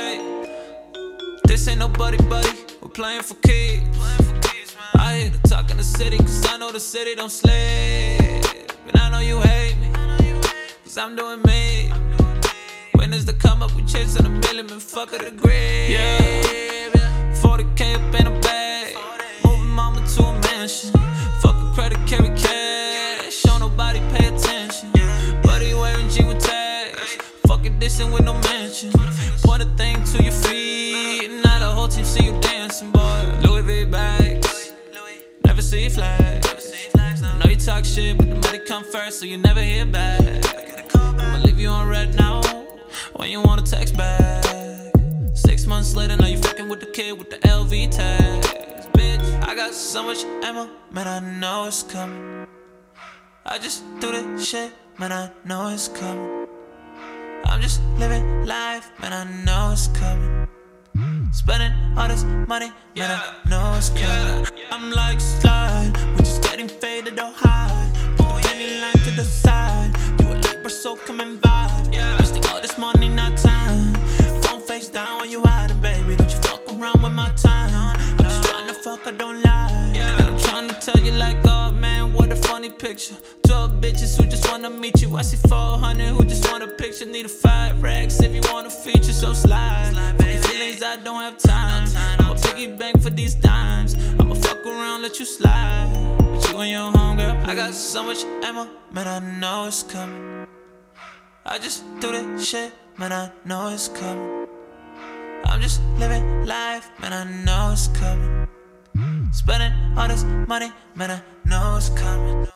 hey. This ain't nobody, buddy. We're playing for keeps. I hear the talk in the city, cause I know the city don't sleep. And I know you hate me, cause I'm doing me. Winners that come up, we chasing a million, man, fuck a degree. Yeah, 40K up in a bag, moving mama to a mansion. Fuck a credit, carry cash, show nobody pay attention. Buddy wearing G with tags, fuck it dissing with no mention. Point a thing to your feet, now the whole team see you dancing, boy. Louis V bags, never see flags. I know you talk shit, but the money come first, so you never hear back. I'ma leave you on red now, when you wanna text back. 6 months later, now you fucking with the kid with the LV tags. Bitch, I got so much ammo, man, I know it's coming. I just do this shit, man, I know it's coming. I'm just living life, man, I know it's coming. Spending all this money, man, I know it's coming. I'm like slide, we're just getting faded, don't hide. Put the penny line to the side, you a Libra, so come and vibe. Wasting all this money, not time. Phone face down when you hiding, baby. Don't you fuck around with my time. I'm just trying to fuck, I don't lie. And I'm trying to tell you like, oh man, what a funny picture. 12 bitches who just wanna meet you. I see 400 who just want a picture. Need a 5 racks if you want a feature, so slide. For your feelings, I don't have time. I'ma piggy bank for these dimes. I'ma fuck around, let you slide. With you and your homegirl, I got so much ammo, man, I know it's coming. I just do this shit, man, I know it's coming. I'm just living life, man, I know it's coming. Spending all this money, man, I know it's coming.